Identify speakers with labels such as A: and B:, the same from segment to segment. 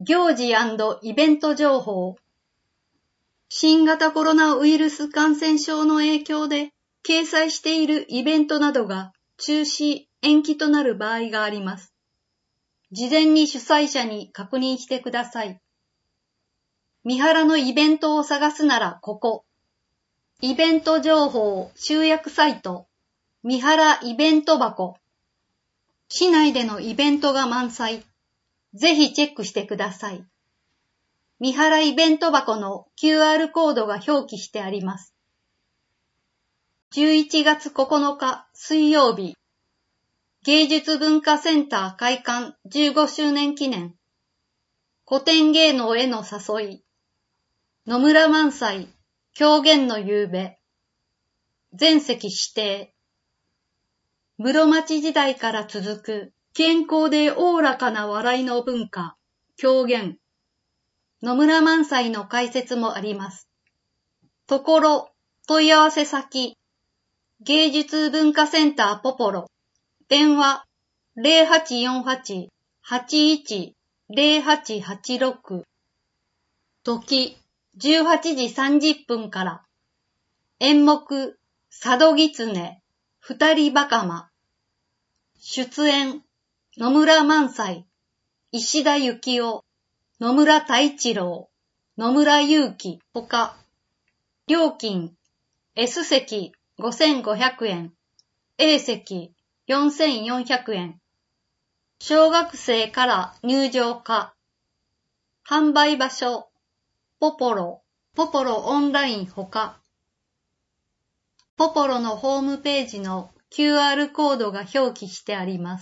A: 行事&イベント情報。新型コロナウイルス感染症の影響で掲載しているイベントなどが中止・延期となる場合があります。事前に主催者に確認してください。三原のイベントを探すならここ。イベント情報集約サイト、三原イベント箱。市内でのイベントが満載。ぜひチェックしてください。三原イベント箱の QR コードが表記してあります。11月9日水曜日、芸術文化センター開館15周年記念、古典芸能への誘い、野村萬斎、狂言の夕べ、全席指定、室町時代から続く健康でおおらかな笑いの文化、狂言、野村萬斎の解説もあります。ところ、問い合わせ先、芸術文化センターポポロ、電話 0848-810886、時18時30分から、演目、佐渡狐、二人バカマ、出演、野村萬斎、石田幸夫、野村太一郎、野村祐希ほか、料金、S 席5500円、A 席4400円、小学生から入場可、販売場所、ポポロオンラインほか、ポポロのホームページの QR コードが表記してあります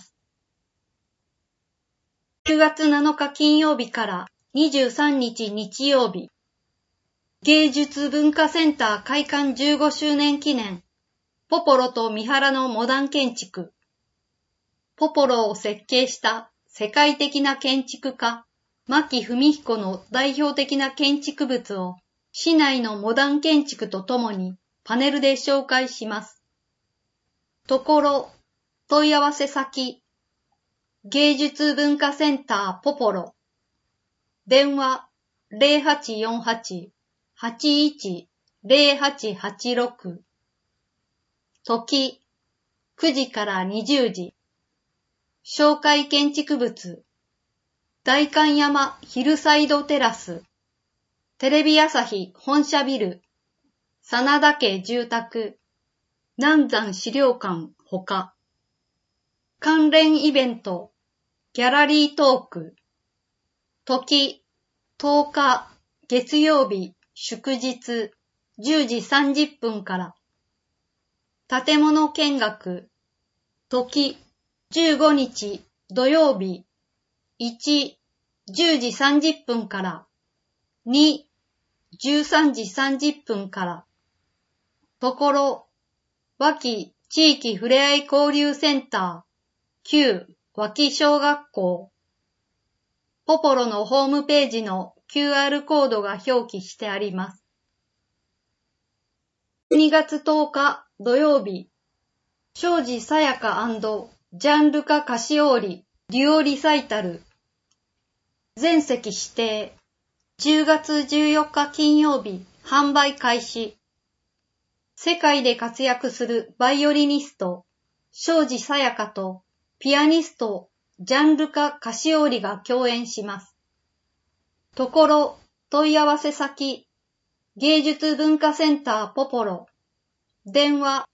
A: 。9月7日金曜日から23日日曜日、芸術文化センター開館15周年記念、ポポロと三原のモダン建築。ポポロを設計した世界的な建築家、牧文彦の代表的な建築物を市内のモダン建築とともにパネルで紹介します。ところ、問い合わせ先、芸術文化センターポポロ、電話0848-810886、時9時から20時、紹介建築物、代官山ヒルサイドテラス、テレビ朝日本社ビル、真田家住宅、南山資料館ほか、関連イベント、ギャラリートーク、時10日月曜日祝日10時30分から、建物見学、時15日土曜日1、10時30分から、2、13時30分から、ところ、脇地域ふれあい交流センター、旧脇小学校、ポポロのホームページの QR コードが表記してあります。2月10日土曜日、庄司さやか&ジャンルカ菓子折デュオリサイタル、全席指定、10月14日金曜日販売開始。世界で活躍するバイオリニスト、庄司さやかとピアニスト、ジャンルカ菓子折が共演します。ところ、問い合わせ先、芸術文化センターポポロ、電話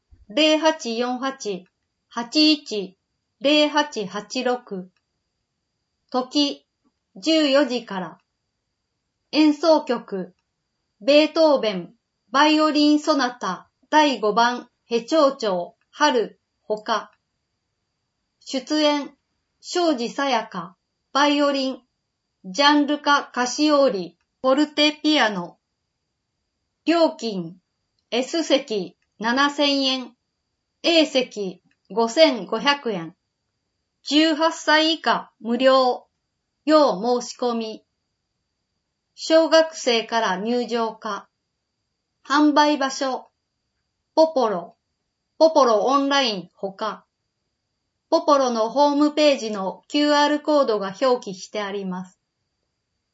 A: 0848-810886、時14時から、演奏曲、ベートーベン、バイオリンソナタ第5番ヘ長調春ほか、出演、庄司さやか、バイオリン、ジャンルカカシオーリ、フォルテピアノ、料金、S 席7000円、A 席5500円、18歳以下無料、要申し込み、小学生から入場可、販売場所、ポポロオンラインほか、ポポロのホームページの QR コードが表記してあります。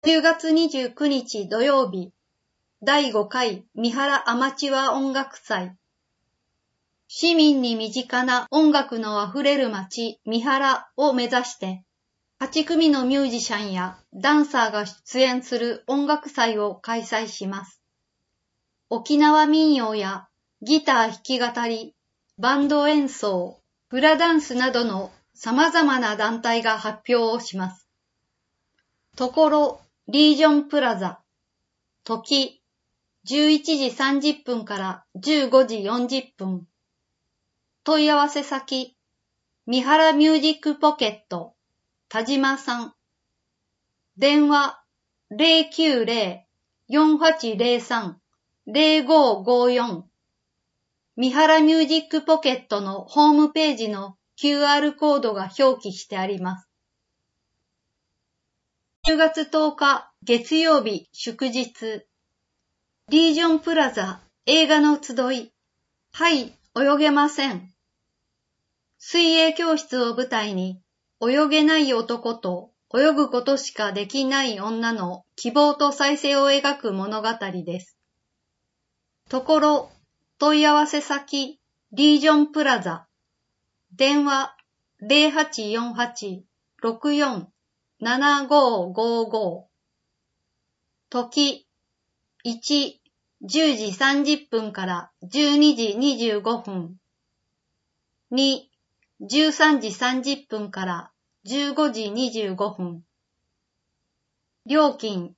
A: 10月29日土曜日、第5回三原アマチュア音楽祭。市民に身近な音楽のあふれる街、三原を目指して、8組のミュージシャンやダンサーが出演する音楽祭を開催します。沖縄民謡やギター弾き語り、バンド演奏、フラダンスなどの様々な団体が発表をします。ところ、リージョンプラザ、時、11時30分から15時40分。問い合わせ先、三原ミュージックポケット、田島さん。電話、090-4803-0554。三原ミュージックポケットのホームページの QR コードが表記してあります。10月10日月曜日祝日。リージョンプラザ映画の集い。はい、泳げません。水泳教室を舞台に、泳げない男と泳ぐことしかできない女の希望と再生を描く物語です。ところ、問い合わせ先、リージョンプラザ。電話、0848-64-7555。時、1、10時30分から12時25分。2、13時30分から15時25分。料金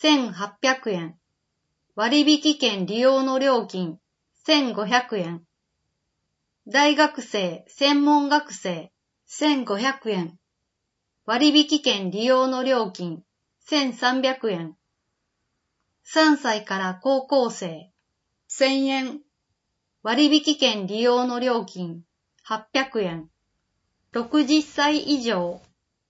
A: 1800円。割引券利用の料金1500円。大学生、専門学生1500円。割引券利用の料金1300円。3歳から高校生1000円。割引券利用の料金800円。60歳以上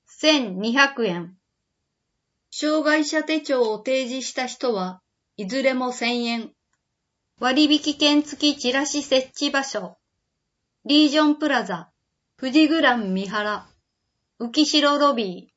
A: 1200円。障害者手帳を提示した人はいずれも1000円。割引券付きチラシ設置場所。リージョンプラザ、富士グラン三原、浮代ロビ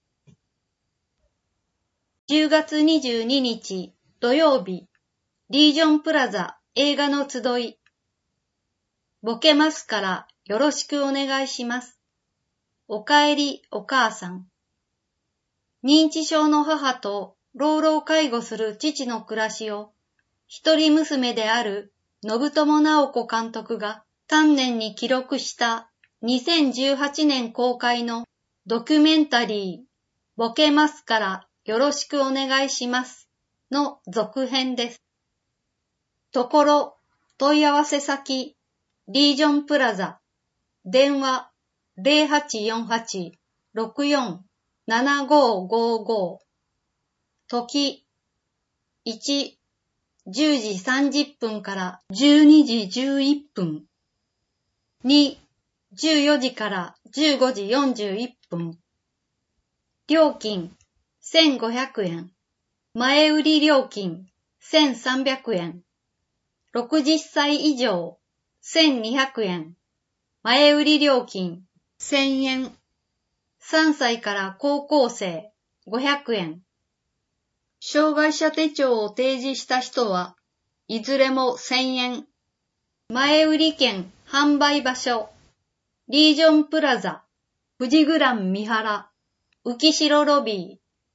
A: ー。10月22日土曜日、リージョンプラザ映画の集い。ボケますからよろしくお願いします。おかえりお母さん。認知症の母と老老介護する父の暮らしを一人娘である信友直子監督が丹念に記録した2018年公開のドキュメンタリーボケますからよろしくお願いしますの続編です。ところ、問い合わせ先、リージョンプラザ、電話0848-64-7555。時、1、10時30分から12時11分。2、14時から15時41分。料金、1500円。前売り料金、1300円。60歳以上、1200円。前売り料金、1000円。3歳から高校生、500円。障害者手帳を提示した人はいずれも1000円。前売り券販売場所。リージョンプラザ、富士グラン三原、浮代ロビ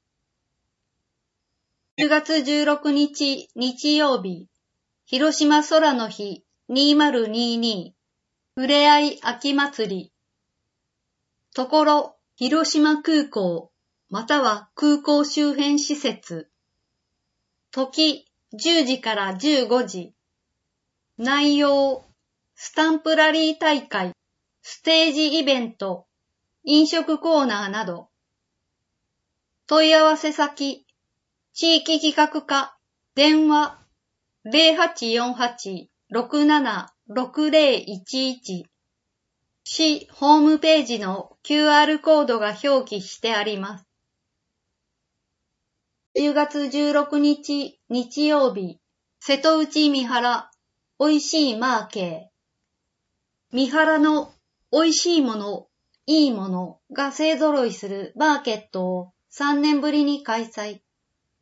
A: ー。10月16日日曜日、広島空の日2022、ふれあい秋祭り。ところ、広島空港、または空港周辺施設。時、10時から15時。内容、スタンプラリー大会、ステージイベント、飲食コーナーなど。問い合わせ先、地域企画課、電話、0848-676011。市ホームページの QR コードが表記してあります。10月16日日曜日、瀬戸内三原、おいしいマーケー。三原のおいしいもの、いいものが勢揃いするマーケットを3年ぶりに開催。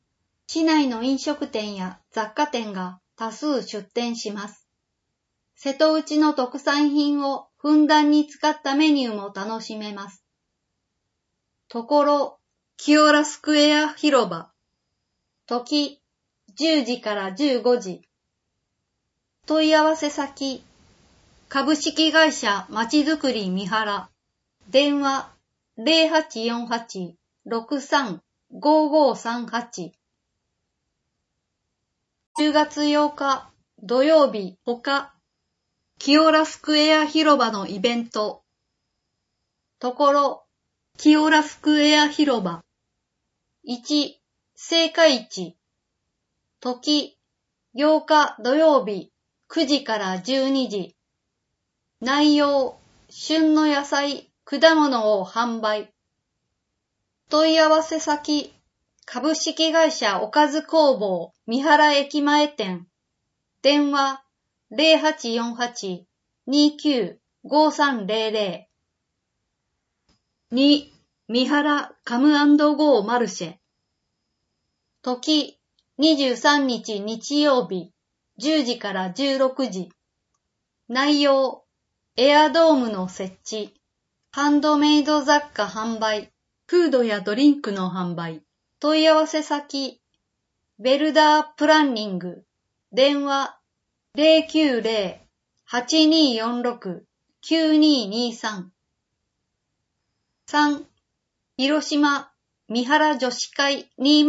A: 市内の飲食店や雑貨店が多数出店します。瀬戸内の特産品をふんだんに使ったメニューも楽しめます。ところ、清良スクエア広場。時、10時から15時。問い合わせ先、株式会社まちづくり三原。電話、0848-63-5538。10月8日土曜日他、清良スクエア広場のイベント。ところ、清良スクエア広場。1、青果市。時、8日土曜日9時から12時。内容、旬の野菜、果物を販売。問い合わせ先、株式会社おかず工房三原駅前店。電話、0848-29-5300。2、三原カム&ゴーマルシェ。時、23日日曜日10時から16時。内容、エアドームの設置、ハンドメイド雑貨販売、フードやドリンクの販売。問い合わせ先、ベルダープランニング。電話、090-8246-9223。3、広島三原女子会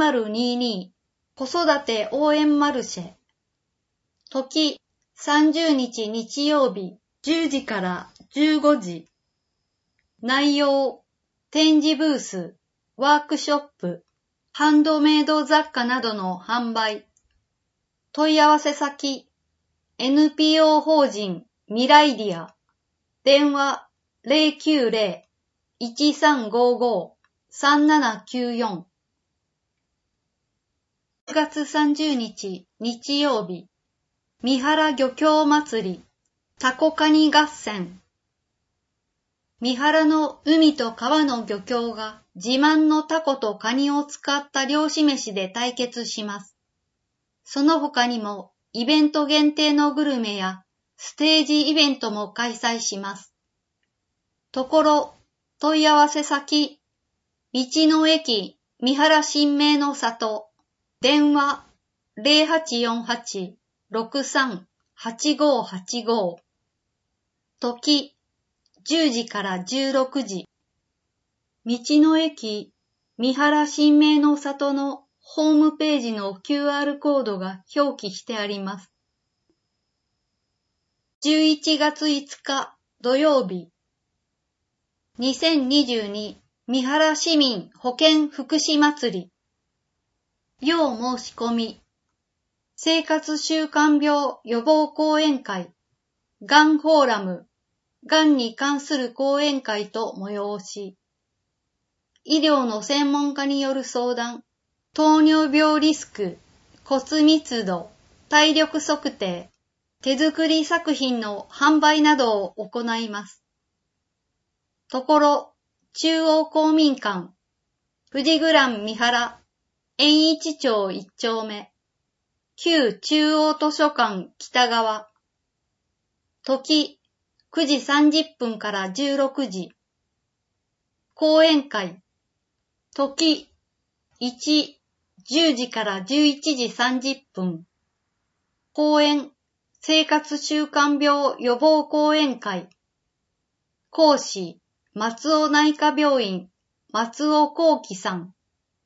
A: 2022子育て応援マルシェ。時、30日日曜日10時から15時。内容、展示ブース、ワークショップ、ハンドメイド雑貨などの販売。問い合わせ先、NPO 法人ミライディア。電話090-1355-3794。9月30日日曜日、三原漁協祭り、タコカニ合戦。三原の海と川の漁協が自慢のタコとカニを使った漁師飯で対決します。その他にもイベント限定のグルメやステージイベントも開催します。ところ、問い合わせ先、道の駅三原新名の里。電話0848-63-8585。時、10時から16時。道の駅三原新名の里のホームページの QR コードが表記してあります。11月5日土曜日。2022三原市民保健福祉祭り。要申し込み。生活習慣病予防講演会、がんフォーラム、がんに関する講演会と催し。医療の専門家による相談、糖尿病リスク、骨密度、体力測定、手作り作品の販売などを行います。ところ、中央公民館、富士グラン三原、円一町1丁目、旧中央図書館北側。時、9時30分から16時。講演会。時、1、10時から11時30分。講演、生活習慣病予防講演会。講師、松尾内科病院、松尾幸喜さん。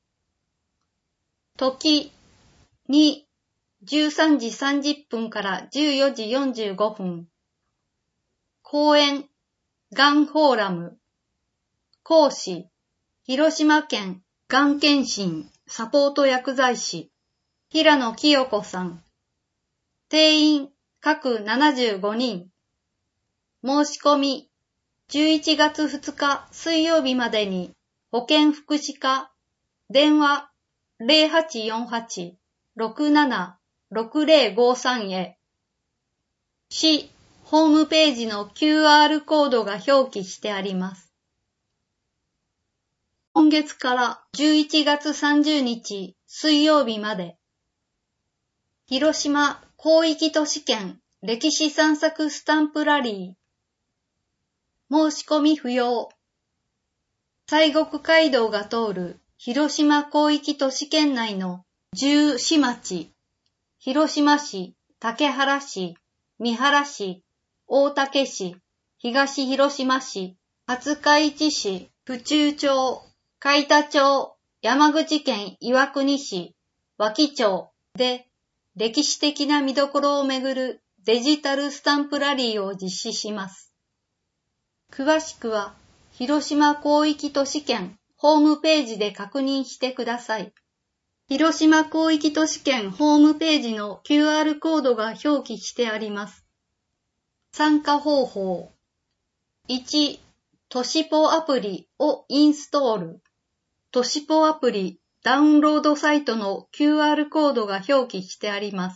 A: 時、2、13時30分から14時45分。講演、がんフォーラム。講師、広島県がん検診サポート薬剤師、平野清子さん。定員、各75人。申し込み、11月2日水曜日までに、保健福祉課、電話、0848-67-6053へ。市ホームページの QR コードが表記してあります。 今月から11月30日水曜日まで、広島広域都市圏歴史散策スタンプラリー。申し込み不要。西国街道が通る広島広域都市圏内の10市町、広島市、竹原市、三原市、大竹市、東広島市、廿日市市、府中町、海田町、山口県岩国市、和木町で歴史的な見どころをめぐるデジタルスタンプラリーを実施します。詳しくは広島広域都市圏ホームページで確認してください。広島広域都市圏ホームページの QR コードが表記してあります。参加方法。1、都市ポアプリをインストール。都市ポアプリダウンロードサイトの QR コードが表記してあります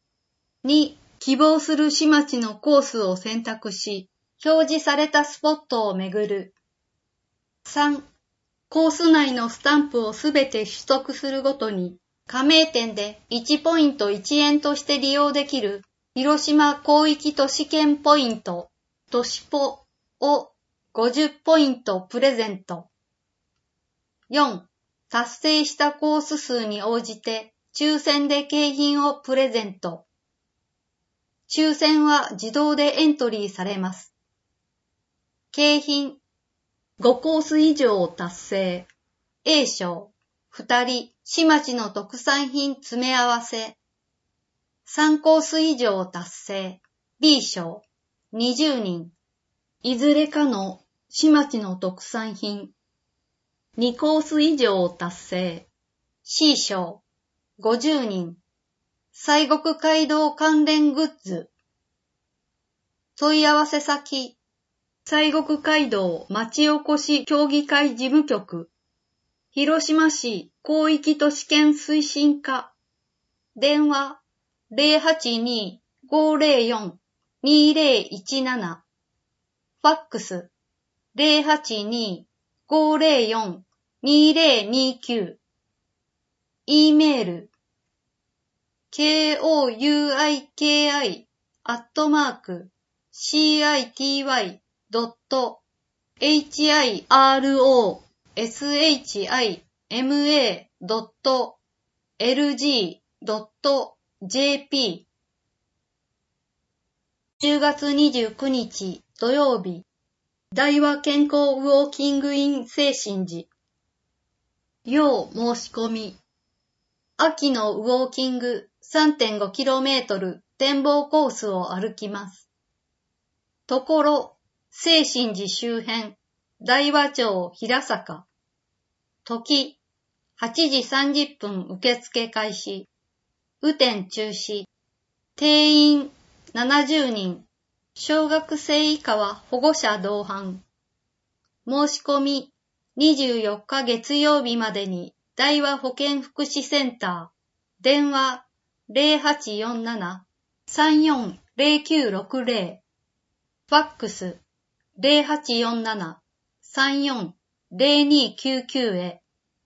A: 。2、希望する市町のコースを選択し、表示されたスポットを巡る。3、コース内のスタンプをすべて取得するごとに、加盟店で1ポイント1円として利用できる広島広域都市圏ポイント、都市ポを50ポイントプレゼント。4、達成したコース数に応じて抽選で景品をプレゼント。抽選は自動でエントリーされます。景品5コース以上達成。A 賞2人、市町の特産品詰め合わせ。3コース以上達成。B 賞20人。いずれかの市町の特産品。2コース以上達成。C 賞50人。西国街道関連グッズ。問い合わせ先。西国街道町おこし協議会事務局。広島市広域都市圏推進課。電話 082-504-2017。ファックス 082-504-2029。E メール koyikI@hirosima.lg.jp 10月29日土曜日、大和健康ウォーキングイン清心寺。要申し込み。秋のウォーキング 3.5km 展望コースを歩きます。ところ、清心寺周辺、大和町平坂。時、8時30分受付開始。雨天中止。定員70人。小学生以下は保護者同伴。申し込み24日月曜日までに大和保健福祉センター。電話 0847-340960。ファックス 0847-340299 へ。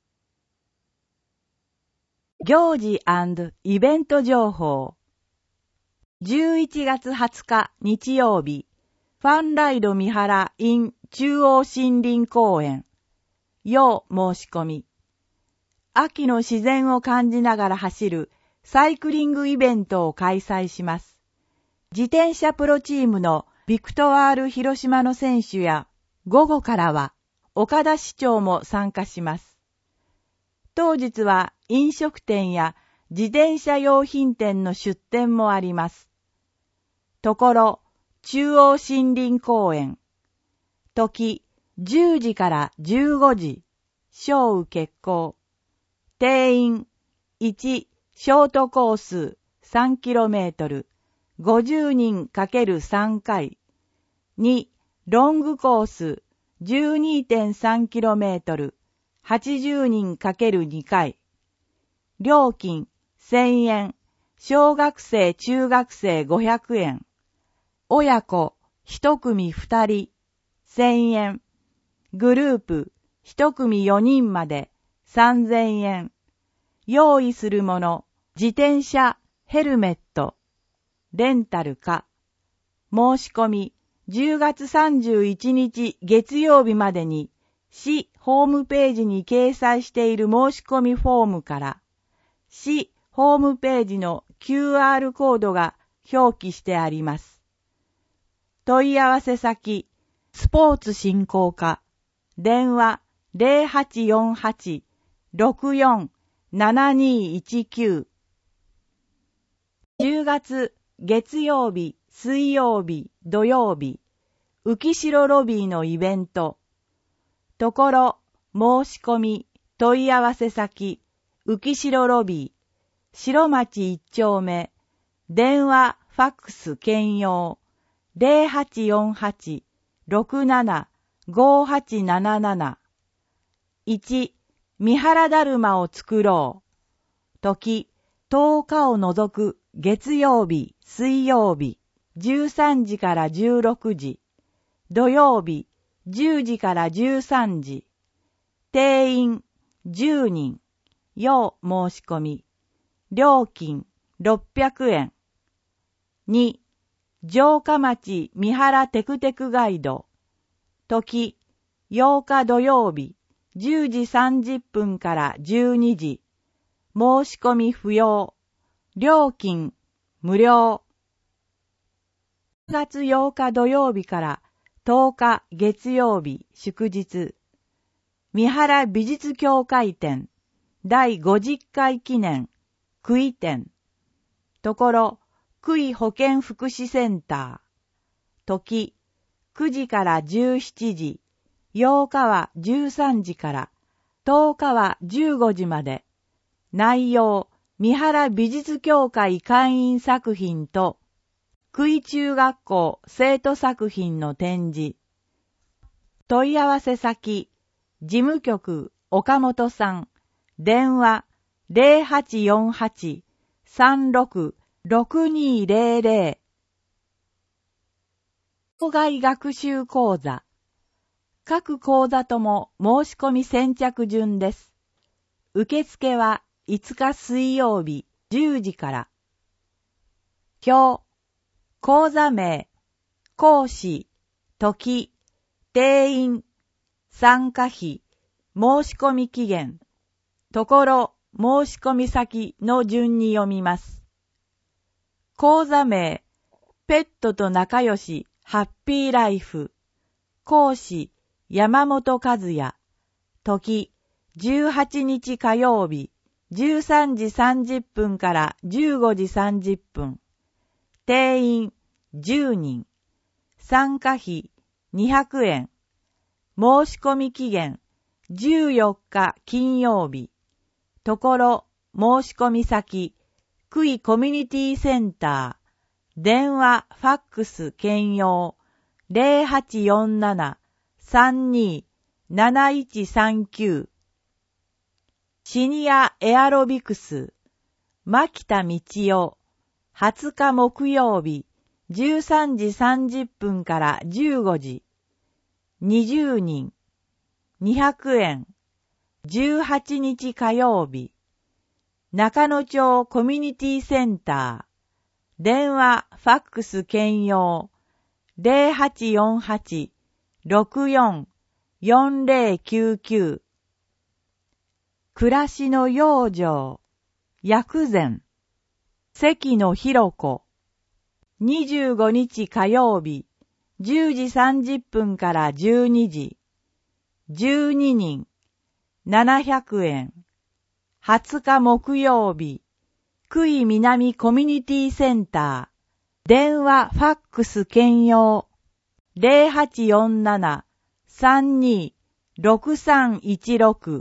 B: 行事&イベント情報。11月20日日曜日、ファンライド三原 in 中央森林公園。要申し込み。秋の自然を感じながら走るサイクリングイベントを開催します。自転車プロチームのビクトワール広島の選手や、午後からは岡田市長も参加します。当日は飲食店や自転車用品店の出店もあります。ところ、中央森林公園。時、10時から15時。小受講。定員、1、ショートコース 3km。50人 ×3 回。2、ロングコース 12.3km。80人 ×2 回。料金1000円。小学生中学生500円。親子1組2人1000円。グループ一組4人まで3000円。用意するもの、自転車、ヘルメット、レンタルか。申し込み、10月31日月曜日までに、市ホームページに掲載している申し込みフォームから、市ホームページの QR コードが表記してあります。問い合わせ先、スポーツ振興課、電話 0848-64-7219。10月月曜日、水曜日、土曜日、浮城ロビーのイベント。ところ、申し込み、問い合わせ先、浮城ロビー、白町1丁目、電話、ファックス兼用、0848-67-5877。1、三原だるまを作ろう。時、10日を除く月曜日、水曜日、13時から16時、土曜日、10時から13時、定員10人、要申し込み、料金600円。2、城下町三原テクテクガイド、時、8日土曜日、10時30分から12時、申し込み不要、料金無料。10月8日土曜日から10日月曜日祝日、三原美術協会展第50回記念区域展、ところ区域保健福祉センター、時9時から17時、8日は13時から10日は15時まで、内容三原美術協会会員作品と区域中学校生徒作品の展示。問い合わせ先、事務局岡本さん、電話0848-36-6200。校外学習講座。各講座とも申し込み先着順です。受付は5日水曜日10時から。表、講座名、講師、時、定員、参加費、申し込み期限、ところ、申し込み先の順に読みます。講座名、ペットと仲良しハッピーライフ、講師、山本和也、時、18日火曜日、13時30分から15時30分。定員10人。参加費200円。申し込み期限14日金曜日。ところ、申し込み先、区域コミュニティセンター。電話、ファックス兼用。0847-32-7139。シニアエアロビクス、牧田道夫、20日木曜日、13時30分から15時、20人、200円、18日火曜日、中野町コミュニティセンター、電話、ファックス兼用、0848-64-4099。暮らしの養生、薬膳、関野博子、25日火曜日、10時30分から12時、12人、700円、20日木曜日、区域南コミュニティセンター、電話ファックス兼用、0847-32-6316。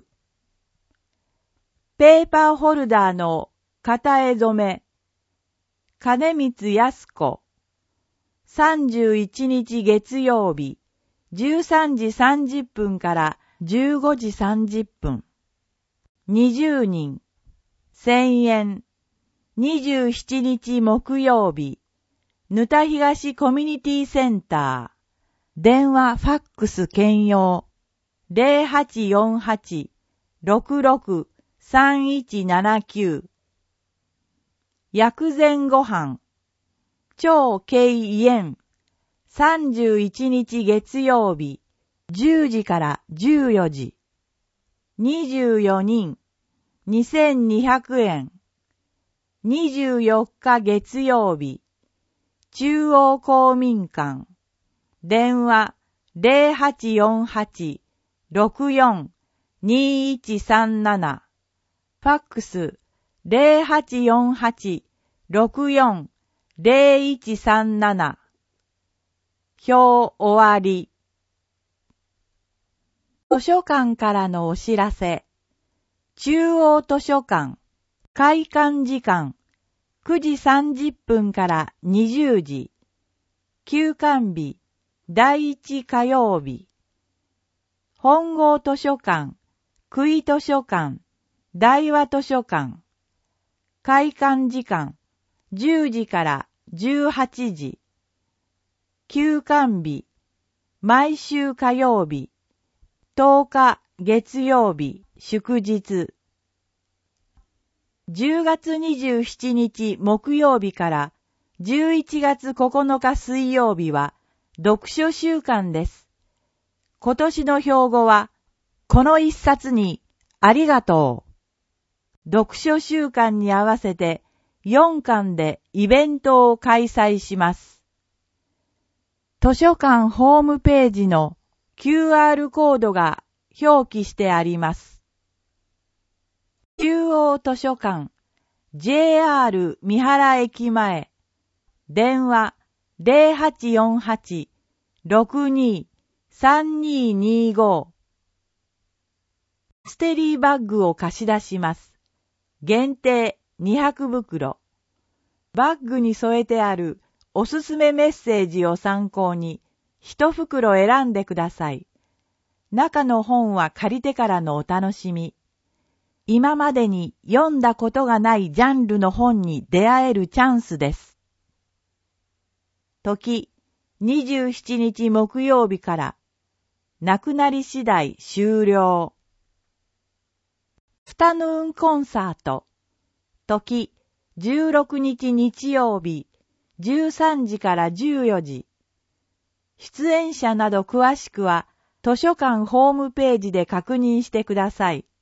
B: ペーパーホルダーの型絵染め、金光康子、31日月曜日、13時30分から15時30分。20人、1000円。27日木曜日、沼田東コミュニティセンター、電話ファックス兼用、 0848-663179 薬膳ご飯超敬宴31日月曜日10時から14時24人2200円24日月曜日中央公民館電話0848-64-2137ファックス0848-64-0137表終わり。図書館からのお知らせ。中央図書館開館時間9時30分から20時休館日第1火曜日本郷図書館久井図書館大和図書館開館時間10時から18時休館日毎週火曜日10日月曜日祝日10月27日木曜日から11月9日水曜日は読書週間です。今年の標語はこの一冊にありがとう。読書週間に合わせて4巻でイベントを開催します。図書館ホームページの QR コードが表記してあります。中央図書館 JR 三原駅前電話 0848-62-3225 ステリーバッグを貸し出します。限定200袋。バッグに添えてあるおすすめメッセージを参考に1袋選んでください。中の本は借りてからのお楽しみ。今までに読んだことがないジャンルの本に出会えるチャンスです。時、27日木曜日から、なくなり次第終了。アフタヌーンコンサート。時、16日日曜日、13時から14時。出演者など詳しくは、図書館ホームページで確認してください。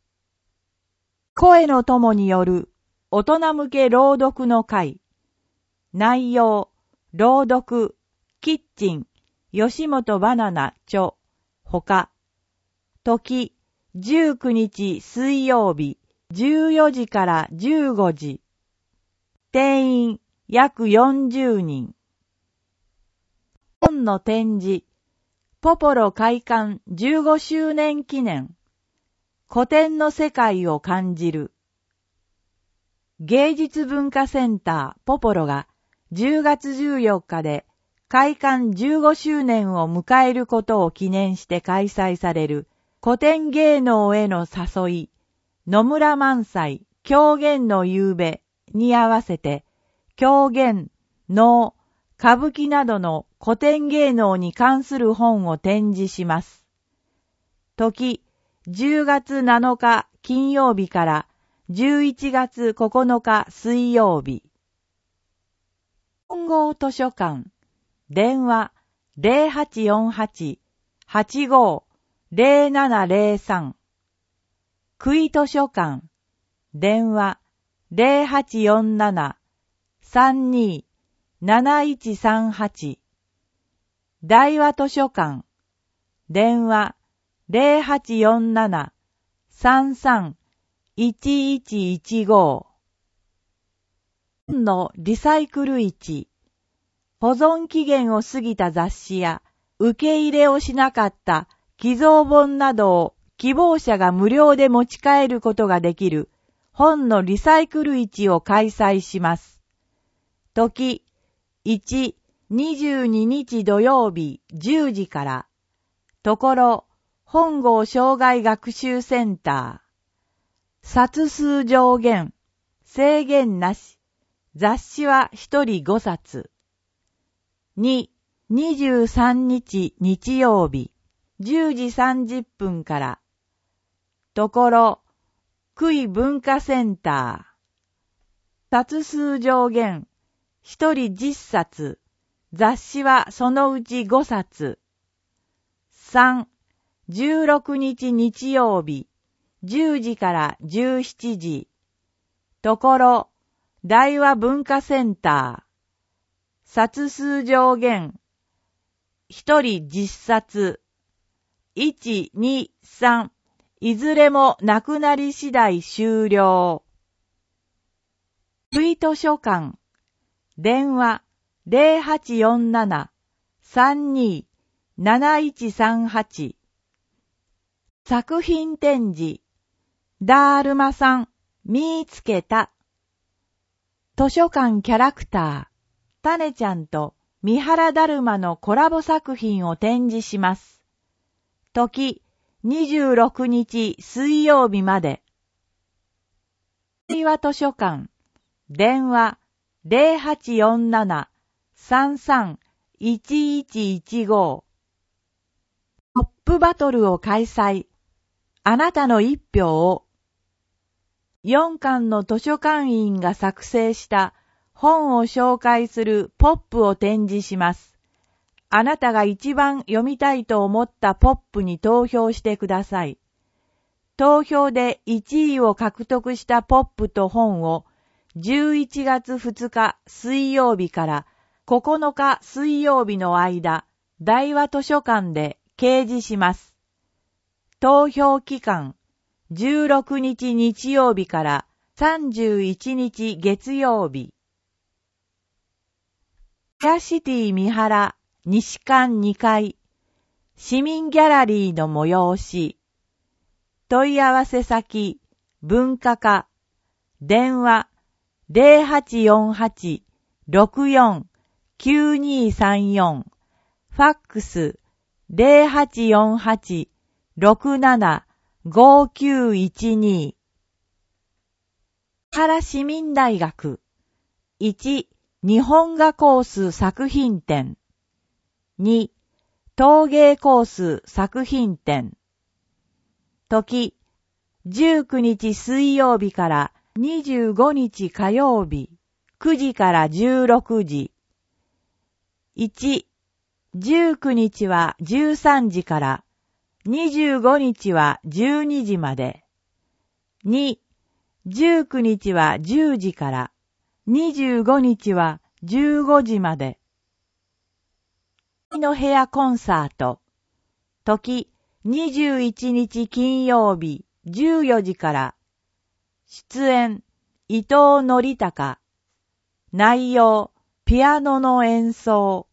B: 声の友による大人向け朗読の会。内容、朗読、キッチン、吉本バナナ著、ほか。時、19日水曜日、14時から15時。定員、約40人。本の展示、ポポロ開館15周年記念。古典の世界を感じる。芸術文化センターポポロが10月14日で開館15周年を迎えることを記念して開催される古典芸能への誘い、野村萬斎狂言の夕べに合わせて狂言、能、歌舞伎などの古典芸能に関する本を展示します。時10月7日金曜日から11月9日水曜日。本郷図書館電話 0848-85-0703 久井図書館電話 0847-32-7138 大和図書館電話0847-33-1115 本のリサイクル市保存期限を過ぎた雑誌や受け入れをしなかった寄贈本などを希望者が無料で持ち帰ることができる本のリサイクル市を開催します。時1、22日土曜日10時からところ本郷障害学習センター。冊数上限。制限なし。雑誌は1人5冊。2、23日日曜日。 10時30分から。ところ、区域文化センター。冊数上限、1人10冊。雑誌はそのうち5冊。3、16日日曜日、10時から17時。ところ、大和文化センター。冊数上限、1人10冊。1、2、3、いずれもなくなり次第終了。区図書館。電話、0847-32-7138。作品展示、だるまさん、見つけた。図書館キャラクター、たねちゃんと三原だるまのコラボ作品を展示します。時、26日水曜日まで。大和図書館、電話、0847-33-1115。ポップバトルを開催。あなたの一票を。4巻の図書館員が作成した本を紹介するポップを展示します。あなたが一番読みたいと思ったポップに投票してください。投票で1位を獲得したポップと本を11月2日水曜日から9日水曜日の間、大和図書館で掲示します。投票期間、16日日曜日から31日月曜日。フェアシティ三原西館2階、市民ギャラリーの催し。問い合わせ先、文化課、電話、0848-64-9234、ファックス、0848-67-5912。原市民大学、1、日本画コース作品展。2、陶芸コース作品展。時、19日水曜日から25日火曜日、9時から16時。1、19日は13時から、25日は12時まで。2、19日は10時から、25日は15時まで。の部屋コンサート。時、21日金曜日、14時から。出演、伊藤則孝。内容、ピアノの演奏。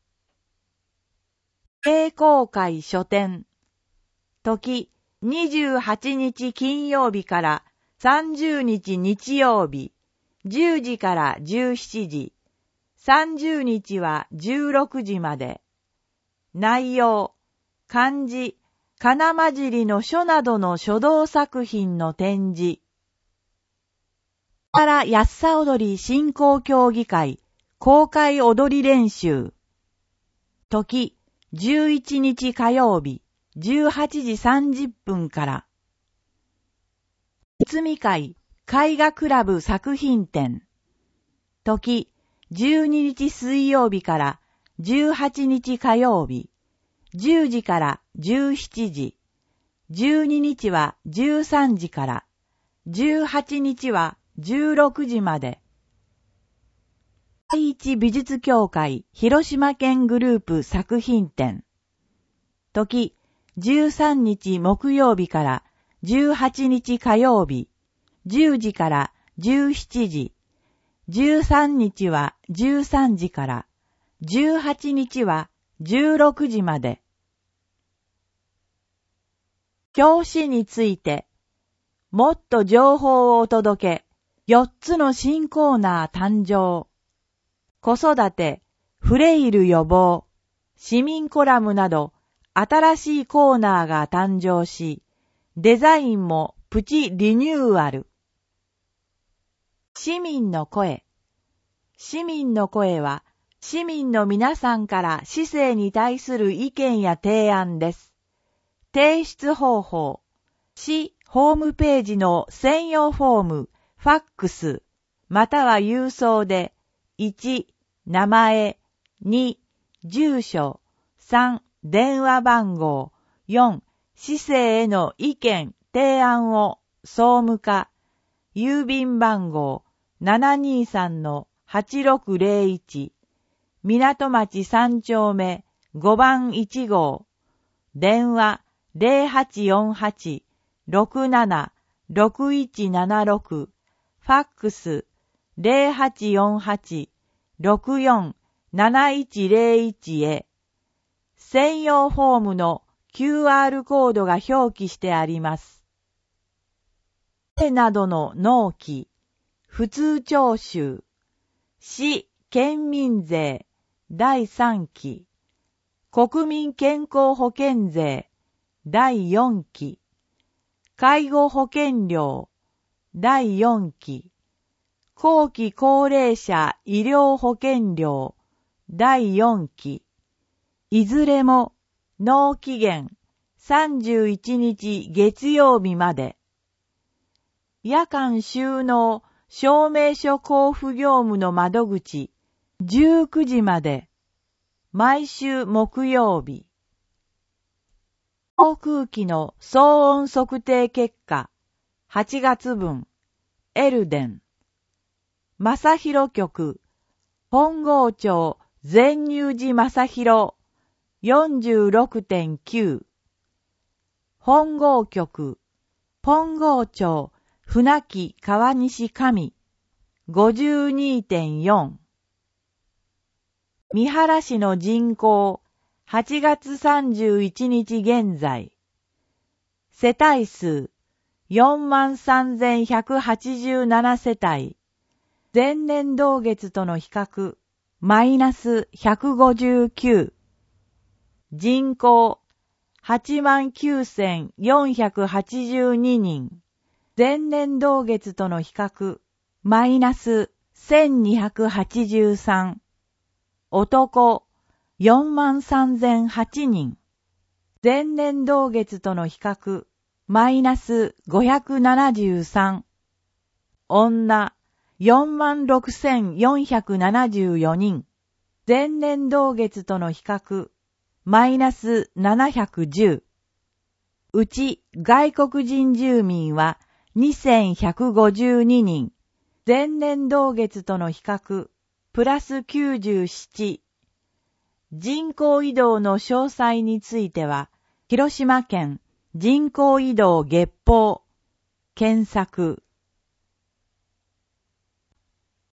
B: 英公会書店。時、28日金曜日から30日日曜日、10時から17時。30日は16時まで。内容、漢字、かなまじりの書などの書道作品の展示。からやっさ踊り振興協議会、公開踊り練習。時、11日火曜日、18時30分から。つみ会、絵画クラブ作品展。時、12日水曜日から18日火曜日、10時から17時、12日は13時から、18日は16時まで。第一美術協会広島県グループ作品展。時、13日木曜日から18日火曜日、10時から17時、13日は13時から、18日は16時まで。表紙について、もっと情報をお届け、4つの新コーナー誕生。子育て、フレイル予防、市民コラムなど、新しいコーナーが誕生し、デザインもプチリニューアル。市民の声。市民の声は、市民の皆さんから市政に対する意見や提案です。 提出方法。市ホームページの専用フォーム、ファックス、または郵送で、1、名前、2、住所、3、電話番号、4、市政への意見、提案を、総務課、郵便番号 723-8601、港町3丁目5番1号、電話 0848-67-6176、ファックス 0848-64-7101 へ、専用フォームの QR コードが表記してあります。などの納期、普通徴収、市県民税第3期、国民健康保険税第4期、介護保険料第4期、後期高齢者医療保険料第4期、いずれも納期限31日月曜日まで。夜間収納証明書交付業務の窓口19時まで。毎週木曜日。航空機の騒音測定結果8月分。エルデン。正広局本郷町善入寺正広 46.9。本郷局本郷町船木川西上 52.4。三原市の人口8月31日現在。世帯数 43,187 世帯。前年同月との比較マイナス159。人口 89,482 人。前年同月との比較マイナス1,283。男43,008人。前年同月との比較マイナス573。女46,474 人。前年同月との比較マイナス710。うち外国人住民は2,152 人。前年同月との比較プラス97。人口移動の詳細については、広島県人口移動月報検索。